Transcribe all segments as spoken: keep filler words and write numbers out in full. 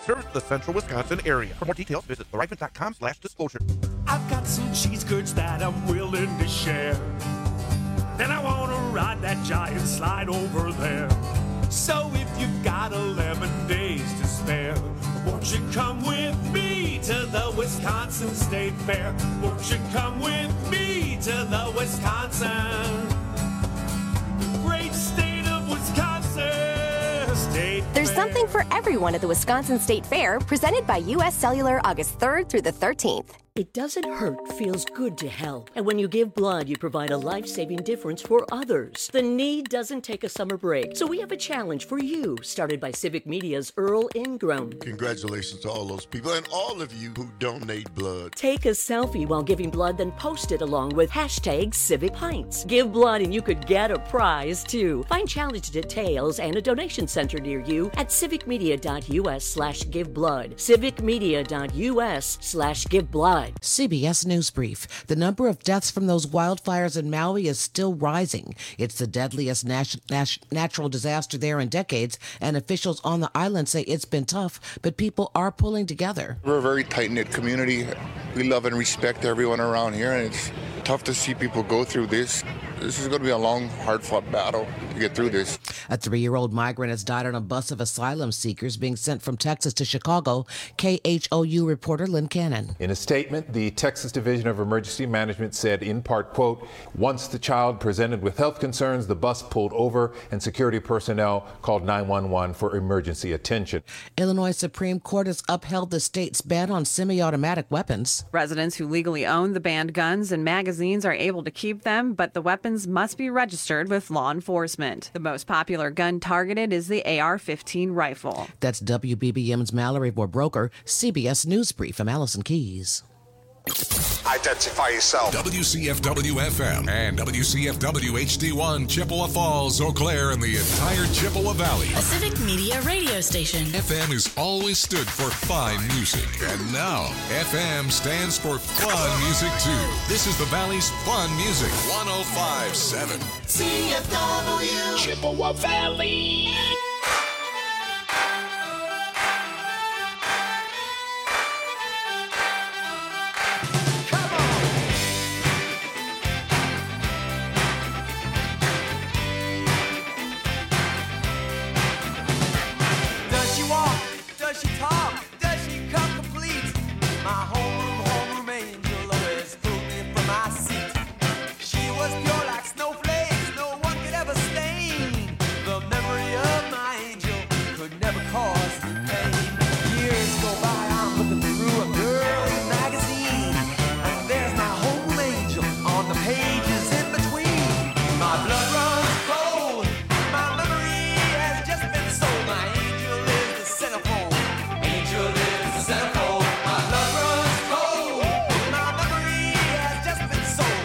serves the central Wisconsin area. For more details, visit thriven.com slash disclosure. I've got some cheese curds that I'm willing to share. Then I want to ride that giant slide over there. So if you've got eleven days to spare, won't you come with me to the Wisconsin State Fair? Won't you come with me to the Wisconsin, great state of Wisconsin State There's Fair. something for everyone at the Wisconsin State Fair, presented by U S Cellular August third through the thirteenth. It doesn't hurt, feels good to help. And when you give blood, you provide a life-saving difference for others. The need doesn't take a summer break. So we have a challenge for you, started by Civic Media's Earl Ingram. Congratulations to all those people and all of you who donate blood. Take a selfie while giving blood, then post it along with hashtag Civic Pints. Give blood and you could get a prize, too. Find challenge details and a donation center near you at civicmedia.us slash give blood. civicmedia.us slash give blood. C B S News Brief. The number of deaths from those wildfires in Maui is still rising. It's the deadliest nat- nat- natural disaster there in decades, and officials on the island say it's been tough, but people are pulling together. We're a very tight-knit community. We love and respect everyone around here, and it's tough to see people go through this. This is going to be a long, hard-fought battle to get through this. A three-year-old migrant has died on a bus of asylum seekers being sent from Texas to Chicago. K H O U reporter Lynn Cannon. In a statement, the Texas Division of Emergency Management said, in part, quote, once the child presented with health concerns, the bus pulled over and security personnel called nine one one for emergency attention. Illinois Supreme Court has upheld the state's ban on semi-automatic weapons. Residents who legally own the banned guns and magazines are able to keep them, but the weapons must be registered with law enforcement. The most popular gun targeted is the A R fifteen rifle. That's W B B M's Mallory Broker, C B S News Brief. I'm Allison Keys. Identify yourself. W C F W F M and W C F W H D one, Chippewa Falls, Eau Claire, and the entire Chippewa Valley. A Civic Media radio station. F M has always stood for fine music, and now F M stands for fun music too. This is the Valley's fun music. one oh five point seven C F W Chippewa Valley. Does she walk? Does she talk? Does she come complete? My homeroom, homeroom angel always pulled me from my seat. She was pure like snowflakes, no one could ever stain. The memory of my angel could never cause pain. Years go by, I'm looking through a girl's magazine, and there's my homeroom angel on the pages in between. My blood runs cold, my memory has just been sold. My angel is the centerfold, angel is the centerfold. My blood runs cold, my memory has just been sold.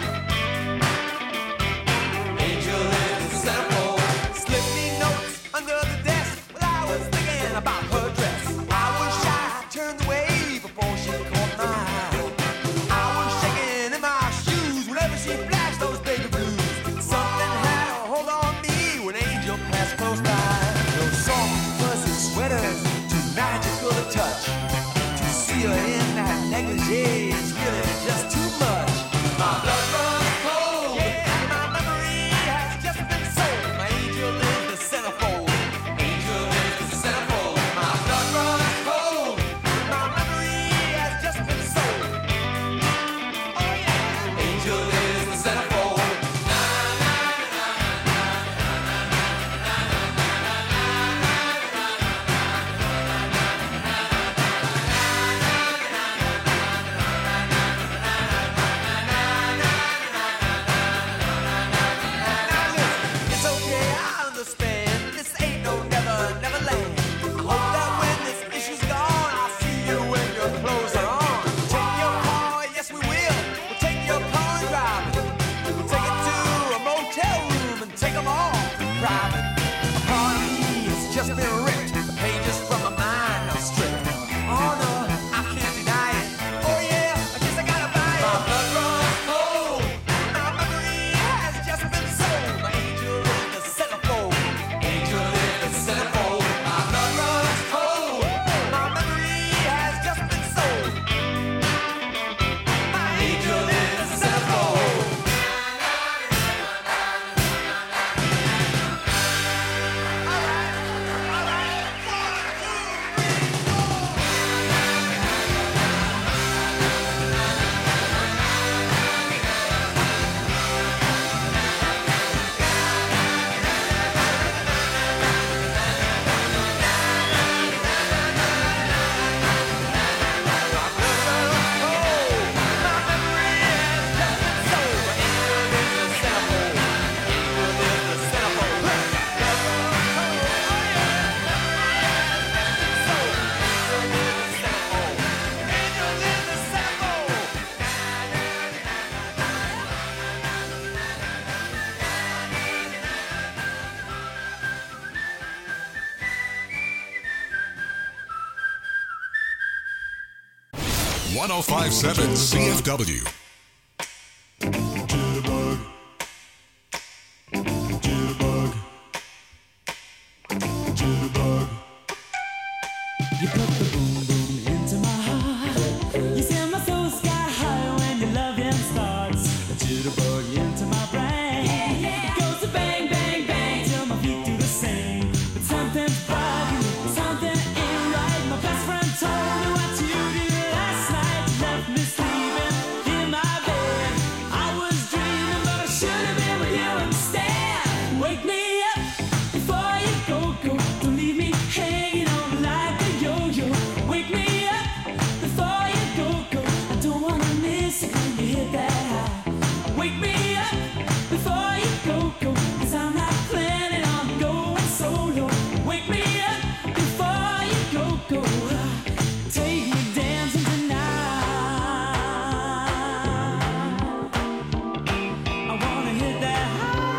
Angel is the centerfold. Slip me notes under the desk while I was thinking about her dress. I was shy, turned away before she caught my eye. I was shaking in my shoes whenever she flashed those baby blues. Something had a hold on me when Angel passed close by. Those soft, fuzzy sweaters, too magical to touch. To see her in that negligee is really just too much. My blood runs cold, yeah, my memory has just been sold. My angel is the centerfold, angel is the centerfold. My blood runs cold, my memory has just been sold. Oh yeah, angel is the centerfold. one oh five point seven C F W. Jitterbug. Jitterbug. Jitterbug. You put the boom boom into my heart. You send my soul sky high when your loving starts. A jitterbug into my brain. Yeah, yeah. It goes to bang, bang, bang till my feet do the same. But something's bugging, something ain't right. My best friend told me what you did last night. You left me sleeping in my bed. I was dreaming, but I should have been with you instead. Wake me up before you go, go. Don't leave me hanging on like a yo-yo. Wake me up before you go, go. I don't wanna miss it when you hit that high. Wake me up before you go, go. Cause I'm not planning on going solo. Wake me up before you go, go. Take me dancing tonight. I wanna hit that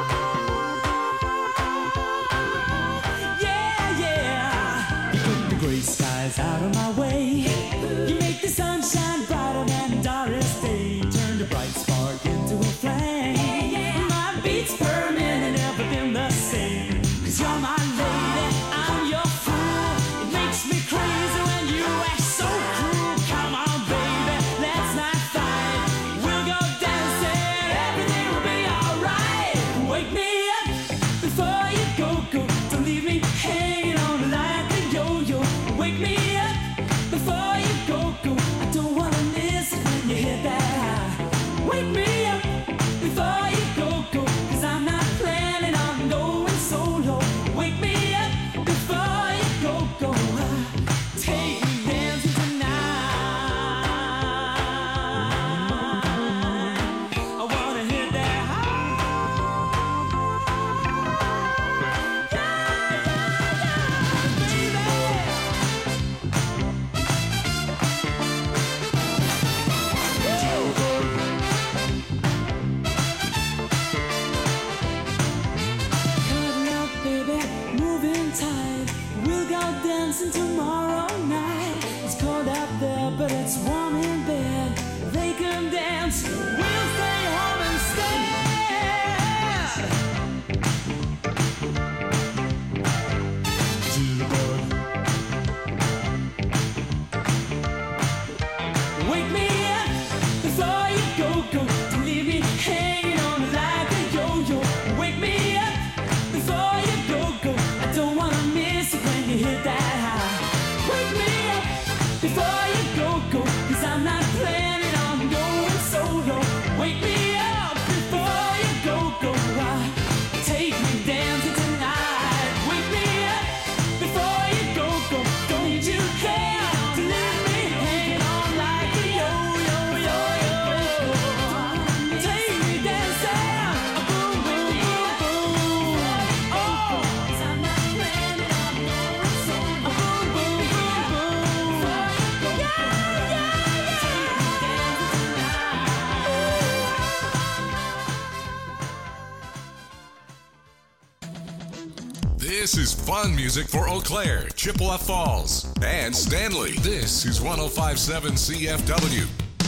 high. Yeah, yeah. You put the gray skies out of my way. You make the sunshine brighter than Doris Day. Turn the bright spark into a flame. My beats per minute never been the same. Cause you're my lady, I'm your fool. It makes me crazy when you act so cruel. Come on, baby, let's not fight. We'll go dancing, everything will be alright. Wake me up before you go, go. Don't leave me hanging on like a yo-yo. Wake me up before you go, go. I don't wanna miss it when you hit that high. Wake me up before you go, go. Cause I'm not planning on going solo. Wake me up before you go, go. Take me dancing tonight. I wanna hit that high. Cutting up, baby, moving tight. We'll go dancing tomorrow night. It's cold out there, but it's warm in bed. They can dance, we'll stay home instead. Jitterbug. Wake me up before you go, go. Don't leave me hanging on like a yo-yo. Wake me up before you go, go. I don't wanna miss it when you hit that high. Wake me up before you go, go. Cause I'm not planning on going solo. Wake me up before you go, go. Take me dancing tonight. Wake me up before you go, go. Don't you care to leave me hanging on like a yo-yo, yo-yo. Take me dancing, boom, boom, boom, boom. Oh, 'cause I'm not planning on going solo. Boom, boom, boom, boom. Yeah, yeah, yeah. Take me dancing tonight. This is fun music for Eau Claire, Chippewa Falls, and Stanley. This is one oh five point seven C F W.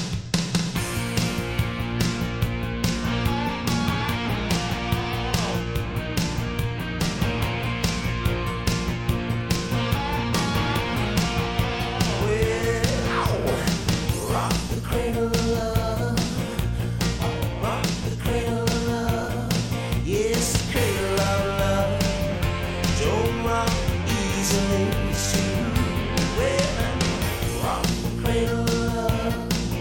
Rock the cradle of love. Rock the cradle of love. Yes, the cradle of love. Don't rock easily, it's true. Well, rock the cradle of love.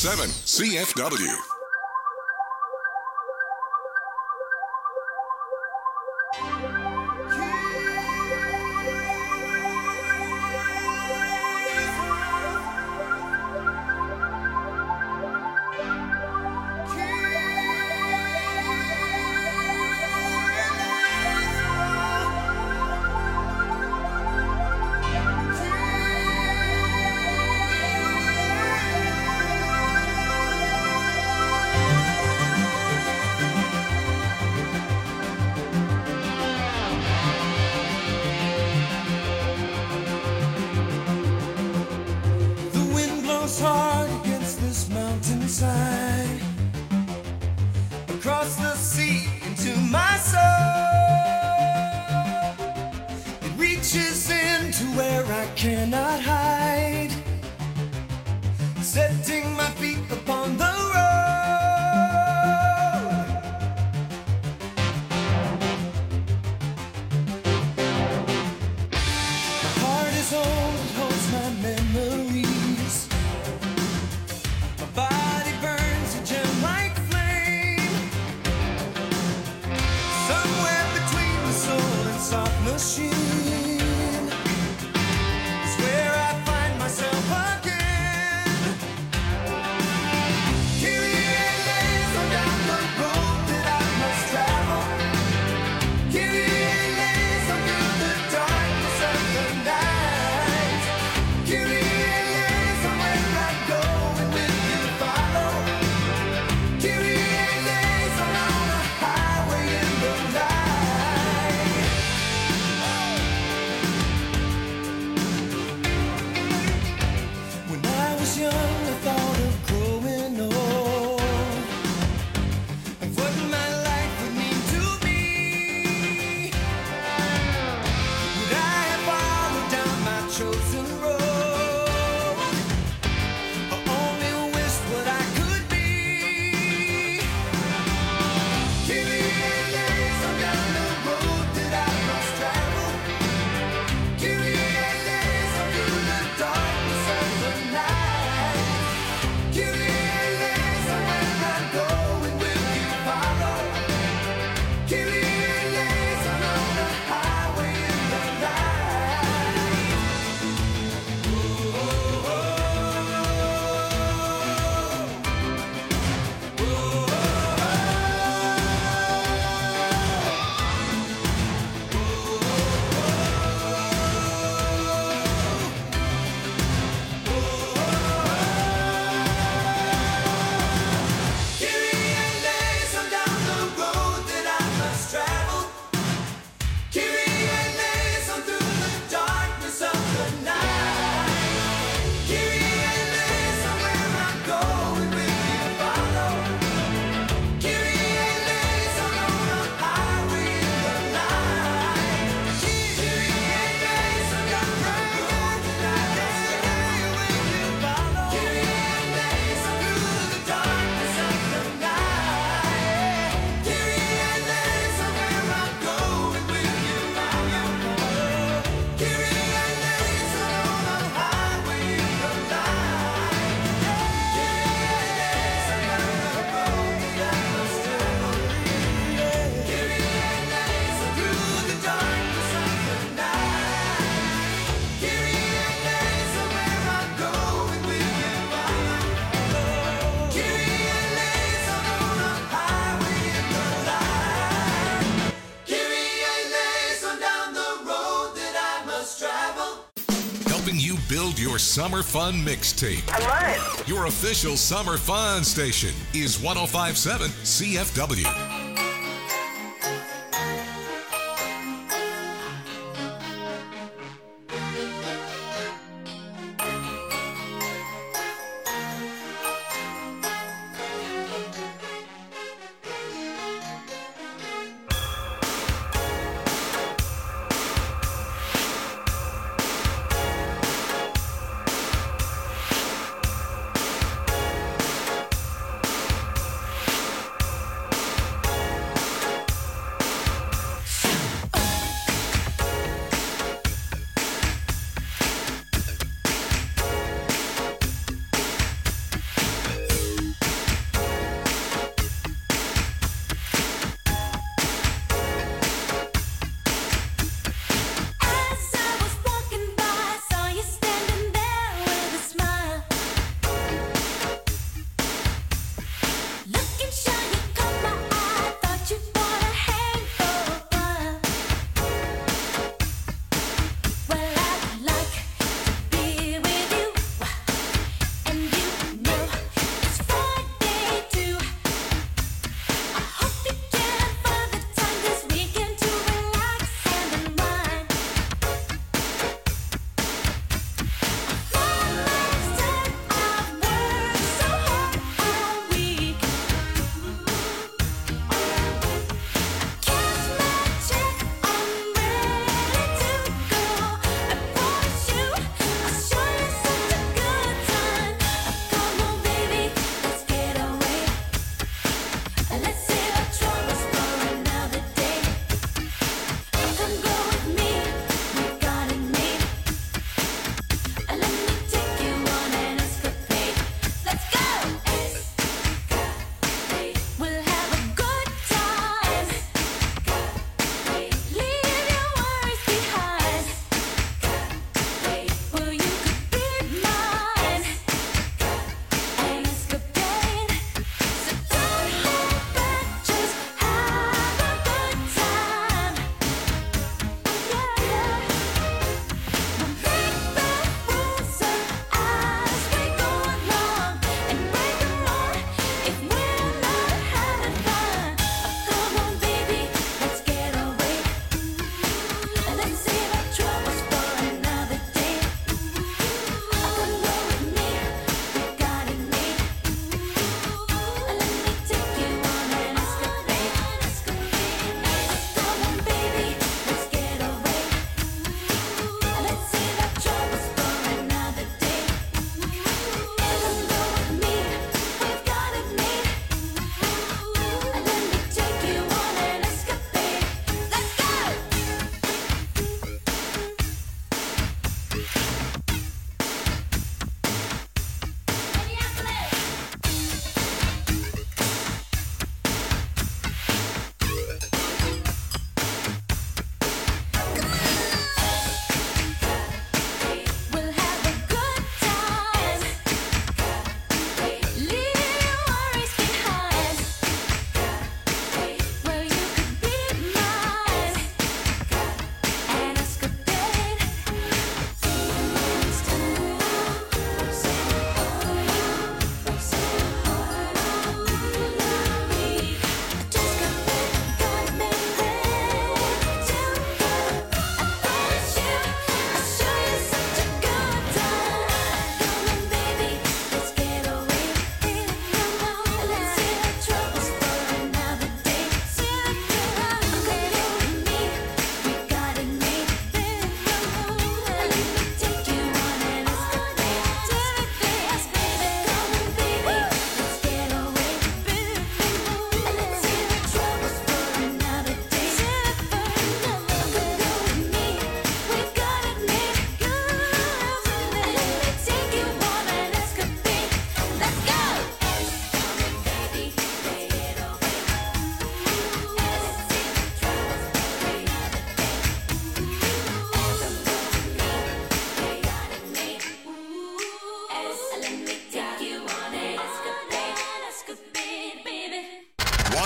seven C F W. Across the sea into my soul, it reaches into where I cannot hide, setting my feet upon the road. My heart is home, it holds my memories. My body burns a gem like soft machine is where I find myself again. Kyrie eleison down the road that I must travel. Kyrie eleison through the darkness of the night. Kyrie eleison where I go and will you follow. Kyrie eleison on a highway in the night. Young, I thought of growing old and what my life would mean to me. Would I have followed down my chosen road, or only wished what I could be? Kyrie eleison down the road that I must travel. Kyrie eleison through the darkness of the night. Build your summer fun mixtape. I love it. Your official summer fun station is one oh five point seven C F W.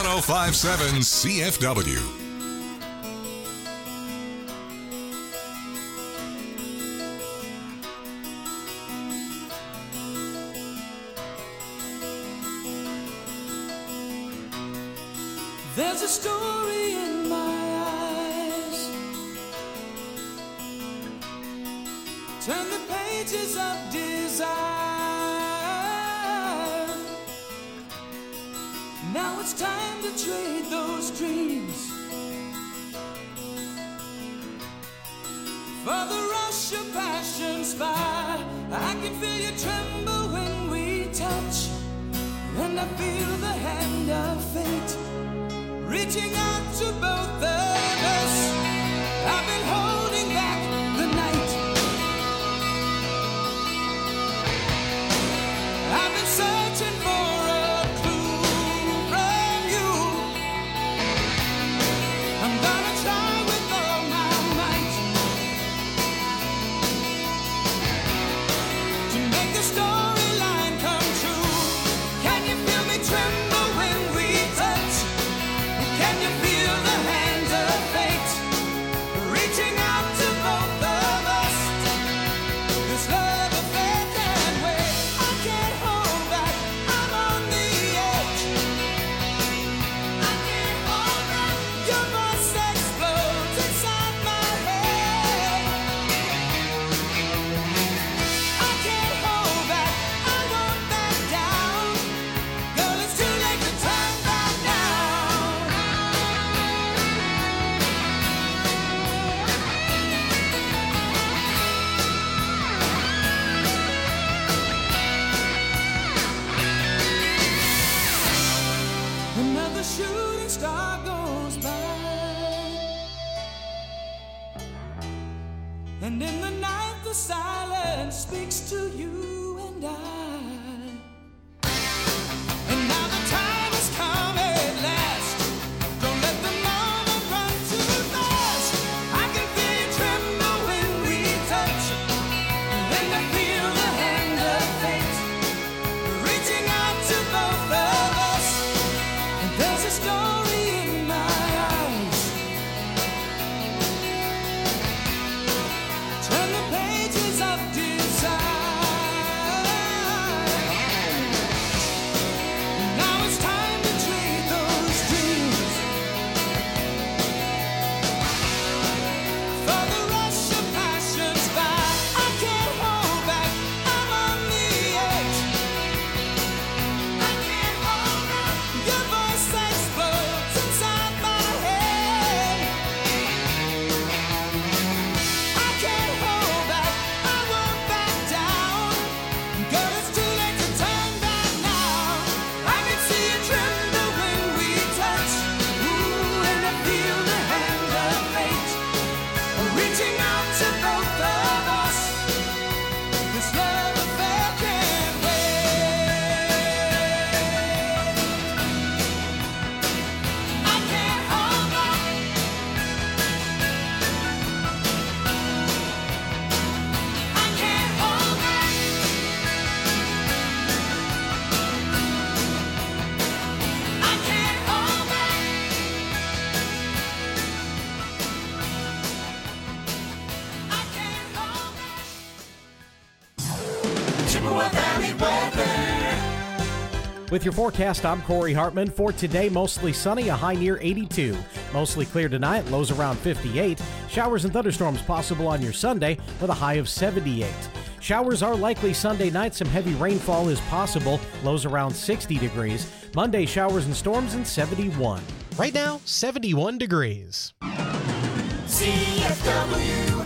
oh five point seven C F W. There's a story in my eyes. Turn the pages of desire. Now it's time to trade those dreams for the rush of passion's fire. I can feel you tremble when we touch, and I feel the hand of fate reaching out to both of us. I've been holding back the night. I've been searching for a clue from you. I'm gonna try with all my might to make the storyline come true. Can you feel me tremble when we touch? Can you feel the hand of fate reaching out to both of us? This love affair can't wait. I can't hold back. I'm on the edge. I can't hold back. Your voice explodes inside my head. I can't hold back. I won't back down. Girl, it's too late to turn back now. Another shooting star goes by, and in the night the silence speaks to you and I. And now the time has come at last. Don't let the moment run too fast. I can feel you tremble when we touch, and I feel the hand of fate reaching out to both of us. And there's a story in my eyes. Turn the pages of desire. Now it's time to trade those dreams for the rush of passion's fire. I can't hold back. I'm on the edge. I can't hold back. Your voice explodes inside my head. I can't hold back. I won't back down. Girl, it's too late to turn back now. I can see you tremble when we touch. Ooh, and I feel the hand of fate reaching out to both of us. This love affair can't wait. I can't hold back. I can't hold back. I can't hold back. I can't hold back. Chippewa Valley weather. With your forecast, I'm Corey Hartman. For today, mostly sunny, a high near eighty-two. Mostly clear tonight, lows around fifty-eight. Showers and thunderstorms possible on your Sunday with a high of seventy-eight. Showers are likely Sunday night. Some heavy rainfall is possible. Lows around sixty degrees. Monday, showers and storms in seventy-one. Right now, seventy-one degrees. C F W.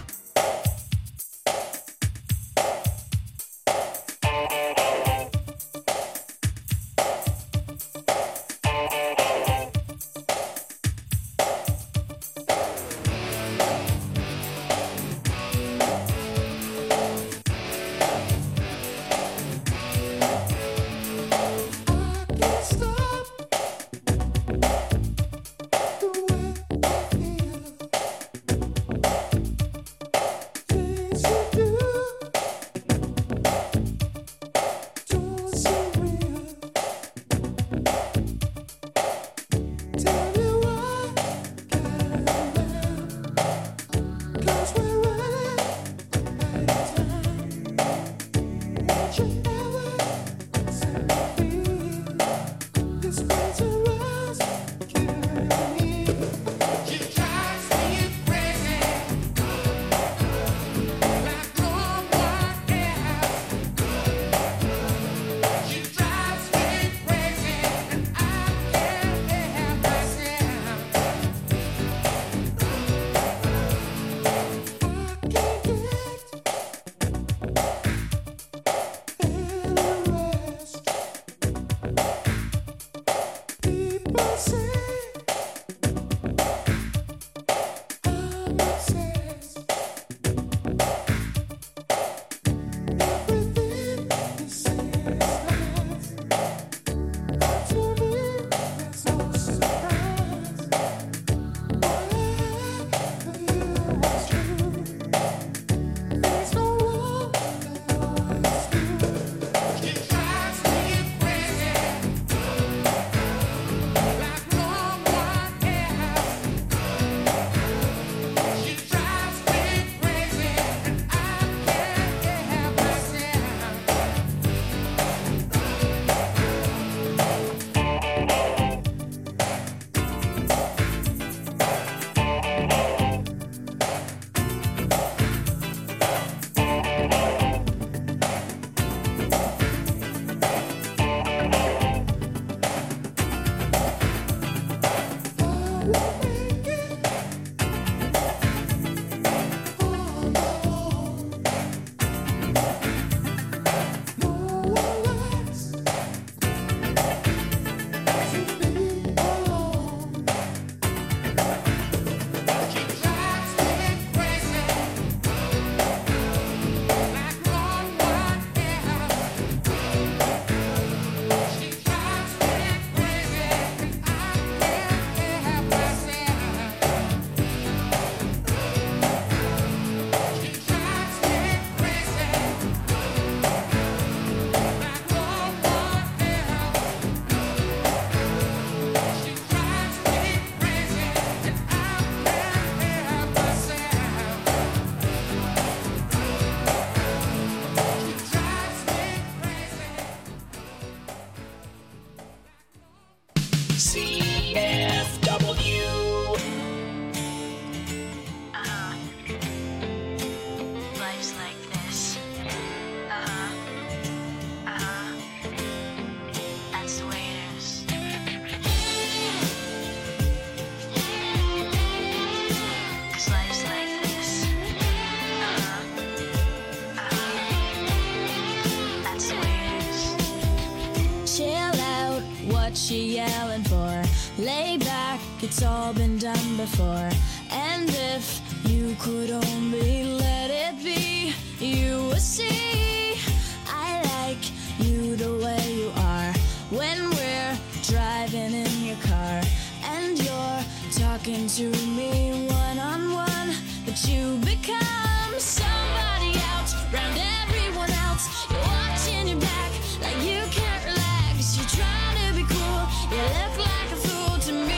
she yelling for? Lay back, it's all been done before. And if you could only let it be, you would see I like you the way you are. When we're driving in your car and you're talking to me one-on-one, but you become somebody else round everyone else. You're watching your back like you can't relax. You're trying to be cool, you look like a fool to me.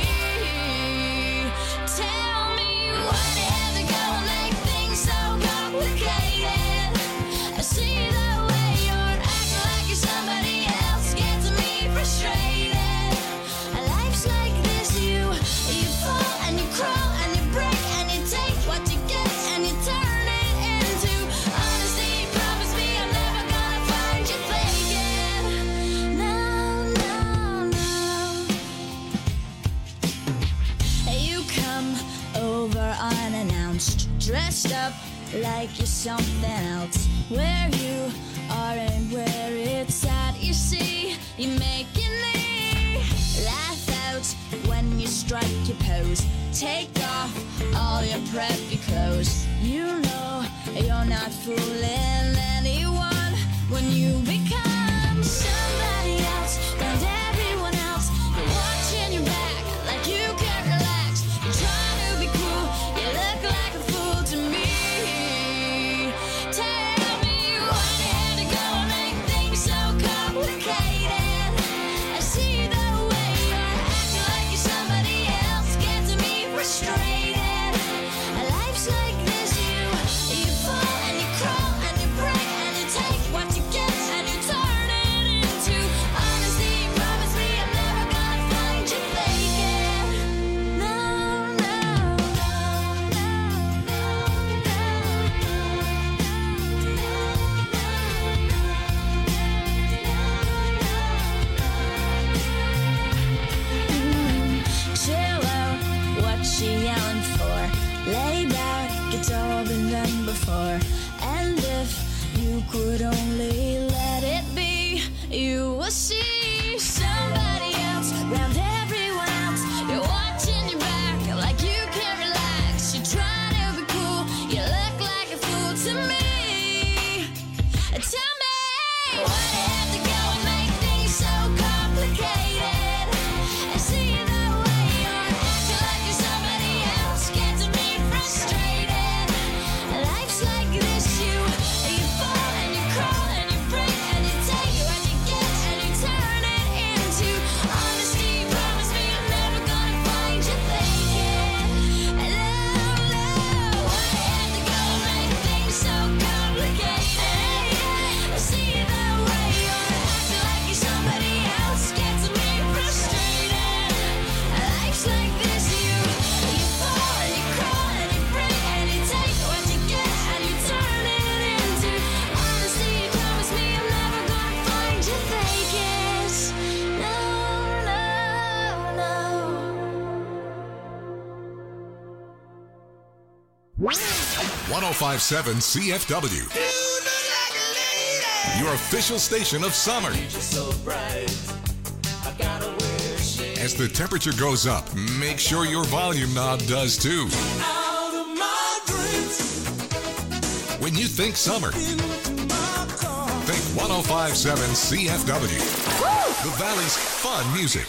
Tell me why they have to go and make things so complicated. I see the way you're acting like you're somebody else, gets me frustrated. Life's like this, you you fall and you crawl and you break and you take what you get and you turn it into honesty. Promise me I'm never gonna find you faking. No, no, no. You come over unannounced, dressed up like you're something else. Where you are and where it's at, you see, you make me laugh out when you strike your pose. Take off all your preppy clothes. You know you're not fooling anyone when you become somebody else and everyone else. You're watching your back like you can't relax. You're trying to be cool, you look like a fool to me. Tell me why they had to go and make things so complicated. I see the way you're acting like you're somebody else, gets me frustrated. Life's like this, you you fall and you crawl and you break and you take what you get and you turn it into honesty. Promise me I'm never gonna find you faking. No, no, chill out, what she yelling for? Lay back, it's all been done before. And if you could only let it be, you will see somebody else round everyone else. one oh five point seven C F W. Your official station of summer. As the temperature goes up, make sure your volume knob does too. When you think summer, think one oh five point seven C F W. The Valley's fun music.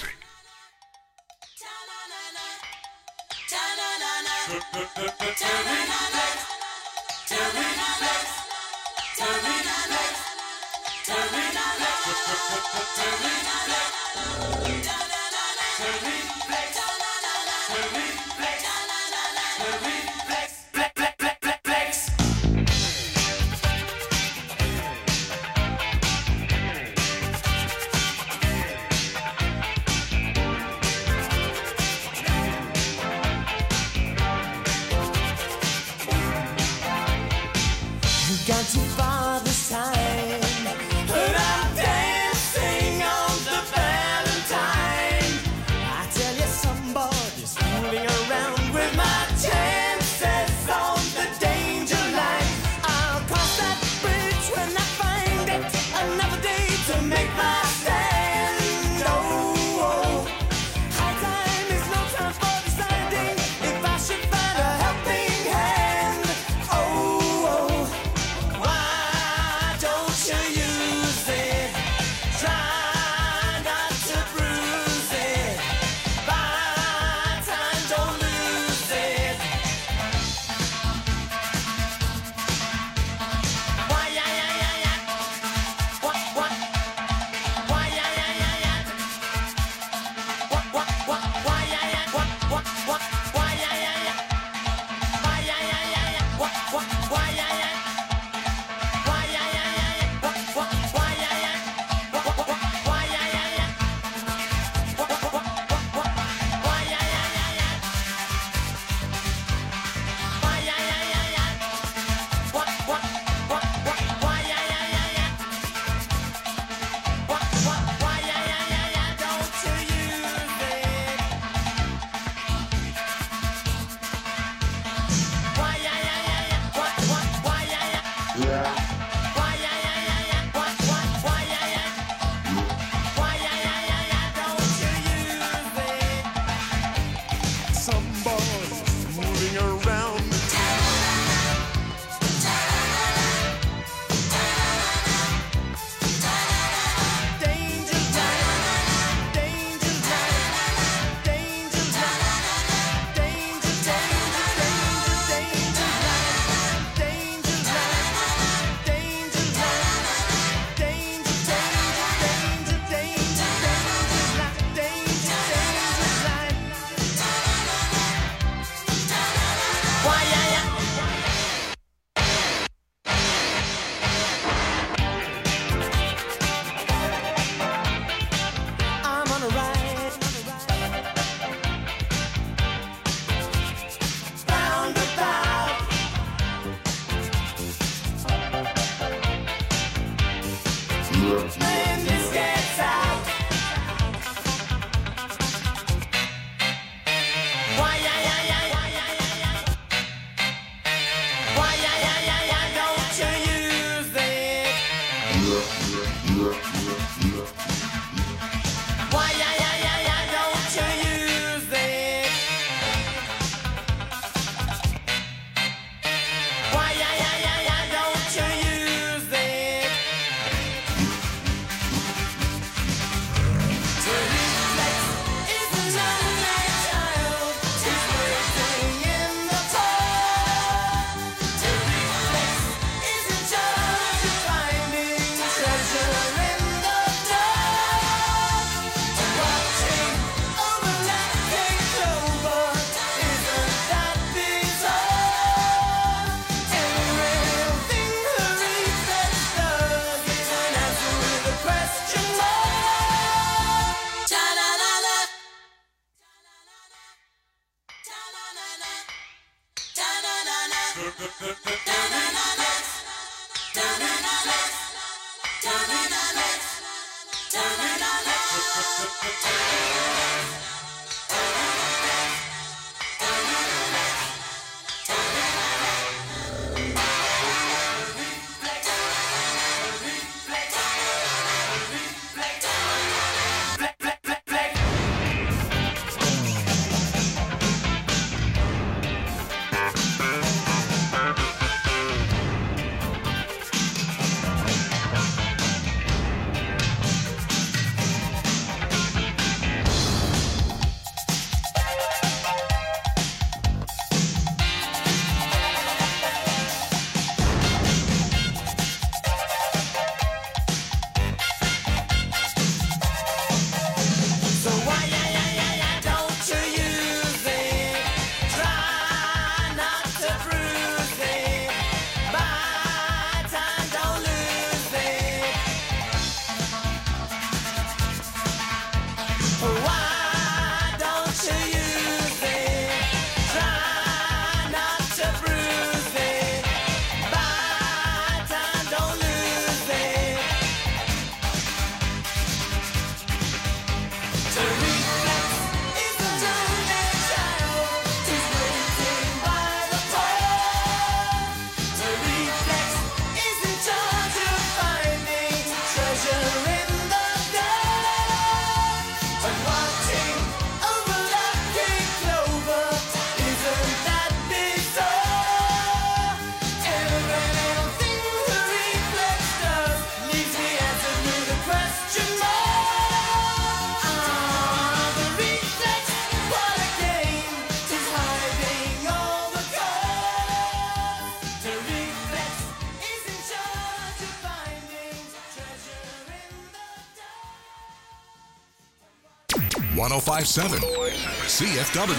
Gone too far this time, but I'm dancing on the Valentine. I tell you, somebody's fooling around with my chances on the danger line. I'll cross that bridge when I find it. Another day to make my stand. Oh, oh. High time is no time for deciding if I should find a helping hand. Oh, oh. Why don't you use it? Try not to bruise it. Buy time, don't lose it. Why, yeah, yeah, yeah, yeah. What, what? Why, yeah, yeah, yeah, yeah. What, what, what? Why, yeah, yeah. What, what, what? Why, yeah, yeah, yeah. Why, yeah, yeah, yeah, yeah. What, what? Why, yeah, yeah. Why, yeah, yeah, yeah, yeah. What, what? Why, yeah, yeah. What, what, what? Why, yeah, yeah, yeah. What, what, what? What, what? Why, yeah, yeah, yeah, yeah. Why, yeah, yeah, yeah, yeah. What, what? What, what? Why, yeah, yeah, yeah, yeah. What, what? Why, yeah, yeah, yeah, yeah. Don't you use it? Why, yeah, yeah, yeah, yeah. What, what? Why, yeah, yeah. Why, yeah, yeah, yeah, yeah. What, what? Why, yeah, yeah. Why, yeah, yeah, yeah, yeah. Don't you use it? Somebody's moving around. Danger line, danger line, danger line, danger, danger, danger, danger line, danger line, danger line, danger, danger, danger, danger, danger line, danger, danger line. Why, yeah, yeah. I'm on a ride, roundabout. When this gets out, why, yeah, yeah, yeah, why, yeah, yeah, yeah. Why, yeah, yeah, yeah, yeah, don't you use it? Why, yeah, yeah, yeah, yeah, don't you use it? Why, yeah, yeah, yeah, yeah, don't you use it? To reflex is an unmade child. He's waiting in the park. To reflex isn't just finding treasure in the dark. Watching overlapping clover, isn't that bizarre? Everything the reflex does is an answer with a question mark. Ta-la-la-la. Ta-la-la-la. Ta-la-la-la. Ta-la-la-la. Ta-la-la-la. Ta-la-la-la. Ta-la-la-la. one oh five point seven C F W.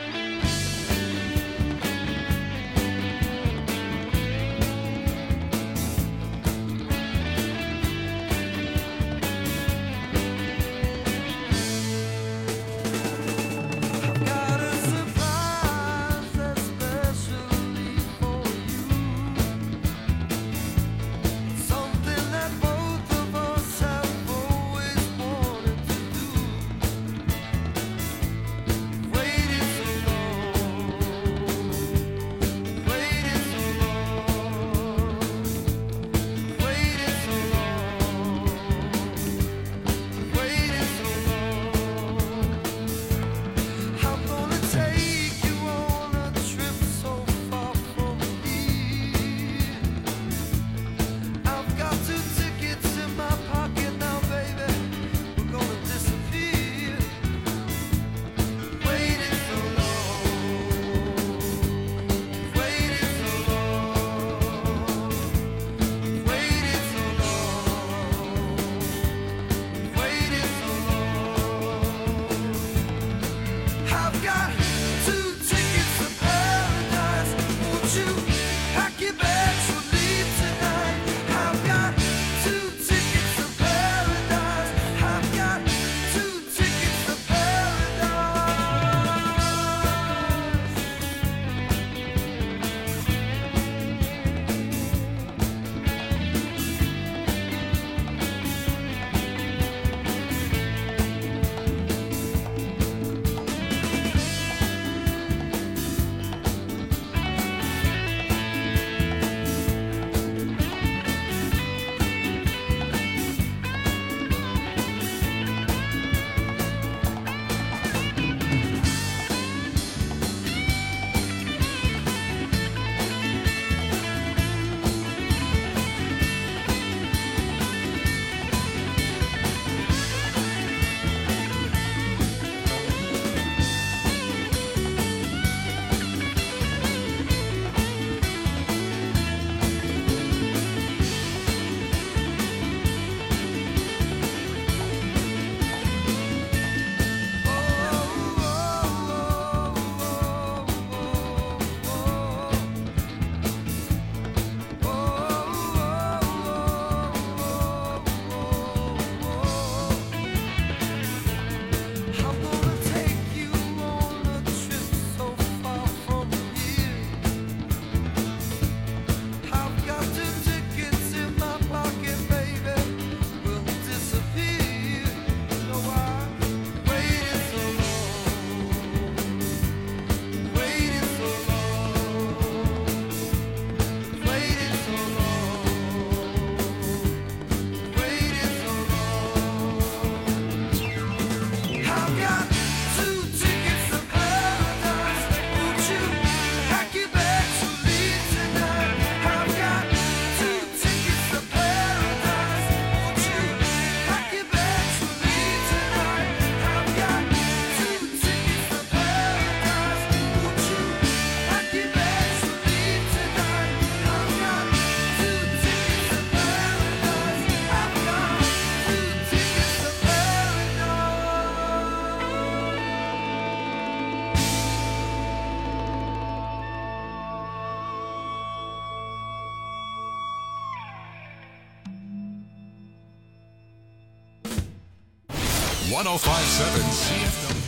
one oh five point seven C F W.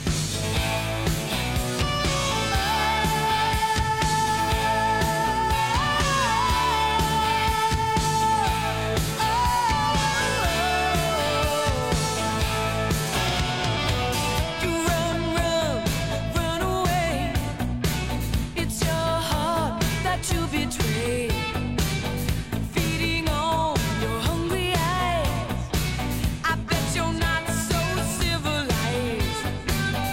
Civilized.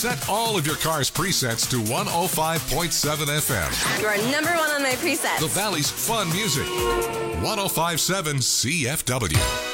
Set all of your car's presets to one oh five point seven F M. You're number one on my presets. The Valley's fun music. one oh five point seven C F W.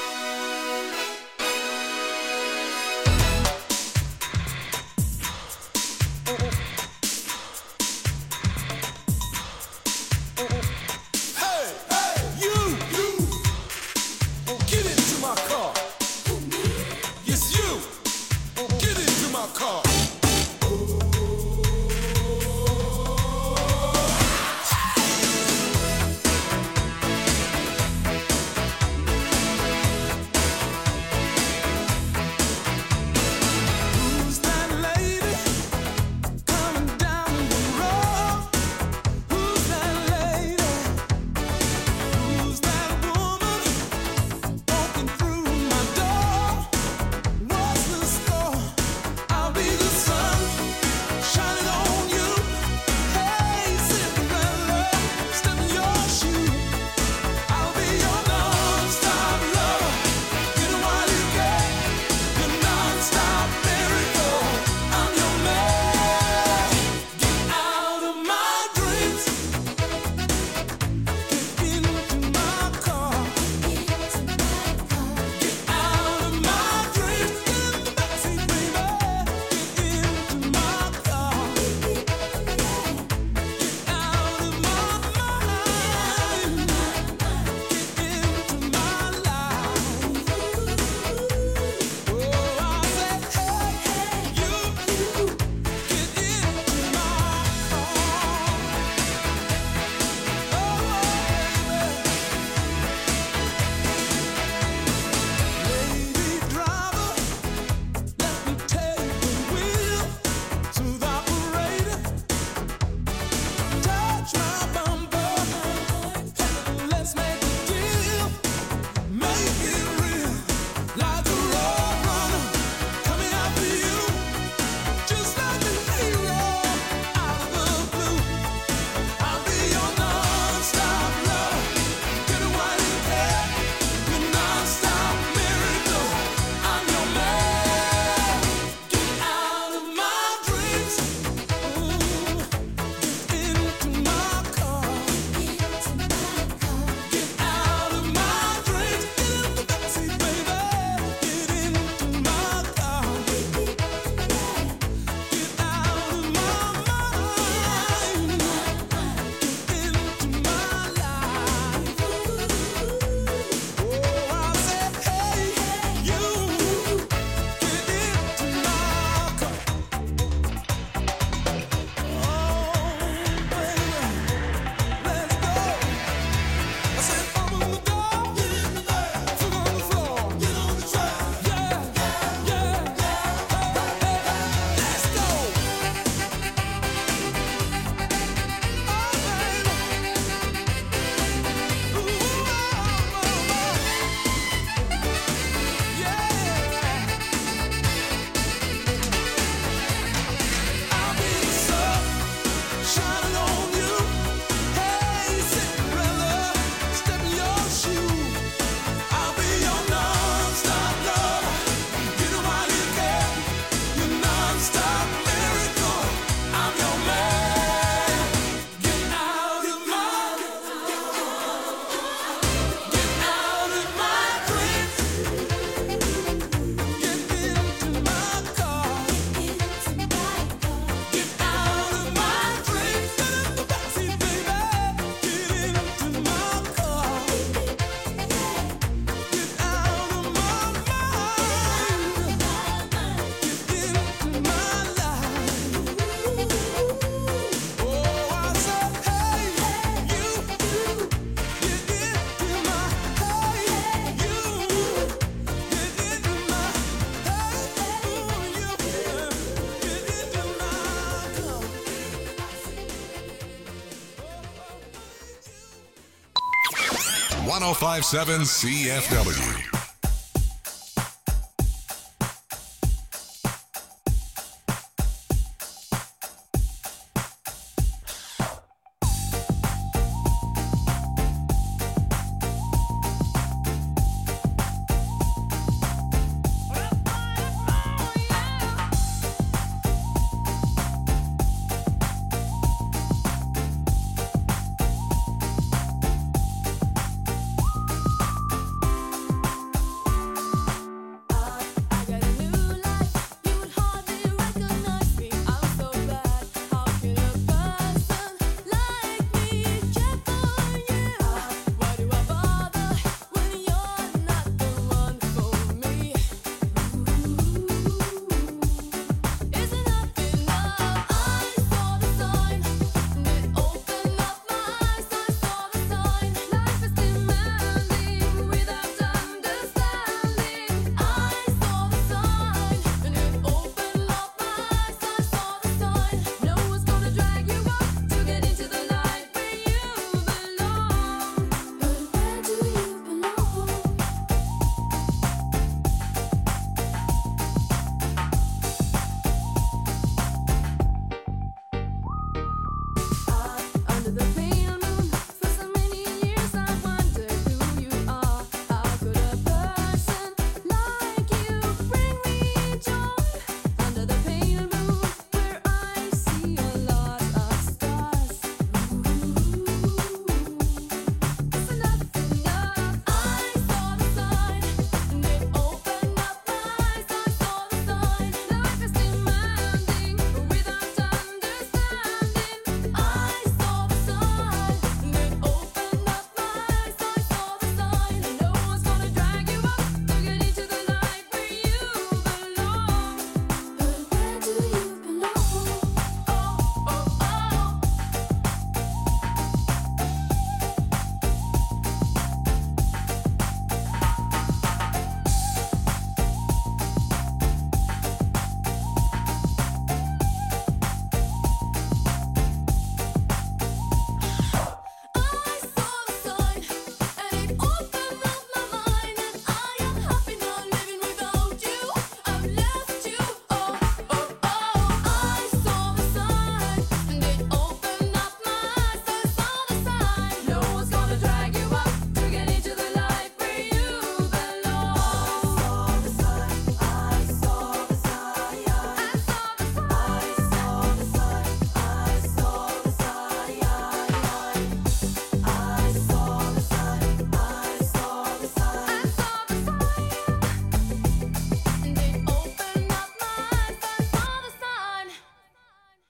one oh five point seven C F W.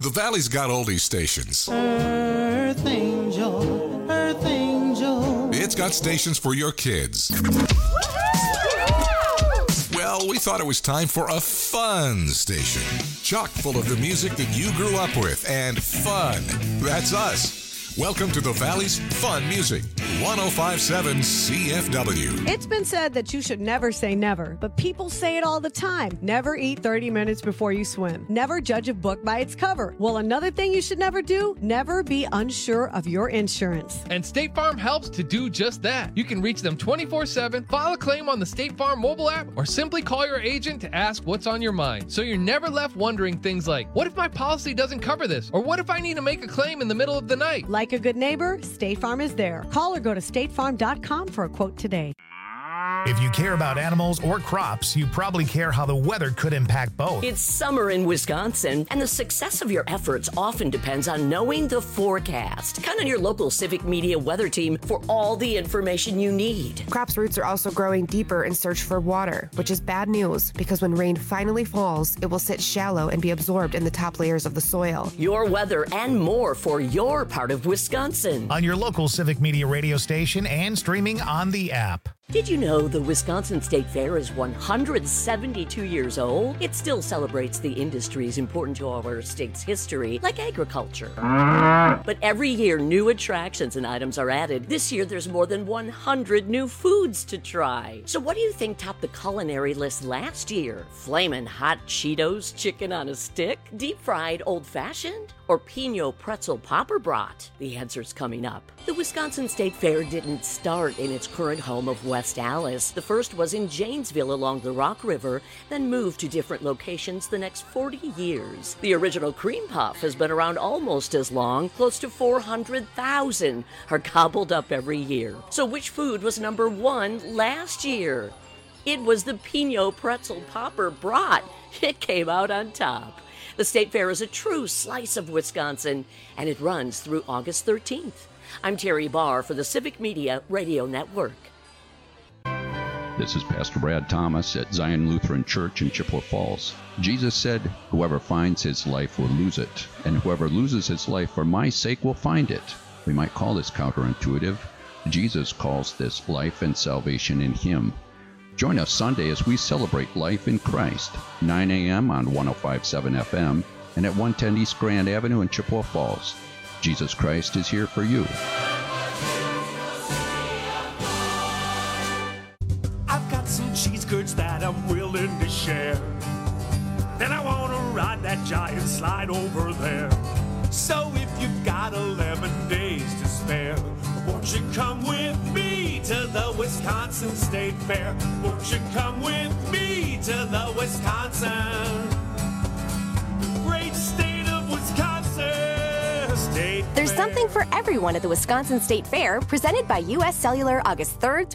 The Valley's got oldies stations. Earth Angel, Earth Angel. It's got stations for your kids. Well, we thought it was time for a fun station. Chock full of the music that you grew up with, and fun. That's us. Welcome to the Valley's Fun Music, one oh five point seven C F W. It's been said that you should never say never, but people say it all the time. Never eat thirty minutes before you swim. Never judge a book by its cover. Well, another thing you should never do, never be unsure of your insurance. And State Farm helps to do just that. You can reach them twenty-four seven, file a claim on the State Farm mobile app, or simply call your agent to ask what's on your mind. So you're never left wondering things like, what if my policy doesn't cover this? Or what if I need to make a claim in the middle of the night? Like a good neighbor, State Farm is there. Call or go to state farm dot com for a quote today. If you care about animals or crops, you probably care how the weather could impact both. It's summer in Wisconsin, and the success of your efforts often depends on knowing the forecast. Count on your local Civic Media weather team for all the information you need. Crops' roots are also growing deeper in search for water, which is bad news because when rain finally falls, it will sit shallow and be absorbed in the top layers of the soil. Your weather and more for your part of Wisconsin. On your local Civic Media radio station and streaming on the app. Did you know the Wisconsin State Fair is one hundred seventy-two years old? It still celebrates the industries important to our state's history, like agriculture. But every year, new attractions and items are added. This year, there's more than one hundred new foods to try. So what do you think topped the culinary list last year? Flamin' hot Cheetos chicken on a stick? Deep-fried old-fashioned? Or Pinot pretzel popper brat? The answer's coming up. The Wisconsin State Fair didn't start in its current home of West Allis. The first was in Janesville along the Rock River, then moved to different locations the next forty years. The original cream puff has been around almost as long. Close to four hundred thousand are gobbled up every year. So which food was number one last year? It was the Pinot pretzel popper brat. It came out on top. The State Fair is a true slice of Wisconsin, and it runs through August thirteenth. I'm Terry Barr for the Civic Media Radio Network. This is Pastor Brad Thomas at Zion Lutheran Church in Chippewa Falls. Jesus said, "Whoever finds his life will lose it, and whoever loses his life for my sake will find it." We might call this counterintuitive. Jesus calls this life and salvation in him. Join us Sunday as we celebrate life in Christ, nine a.m. on one oh five point seven F M and at one ten East Grand Avenue in Chippewa Falls. Jesus Christ is here for you. I've got some cheese curds that I'm willing to share. Then I want to ride that giant slide over there. So if you've got eleven days to spare, won't you come with me to the Wisconsin State Fair? Won't you come with me to the Wisconsin, great state of Wisconsin State There's Fair. something for everyone at the Wisconsin State Fair, presented by U S Cellular August third through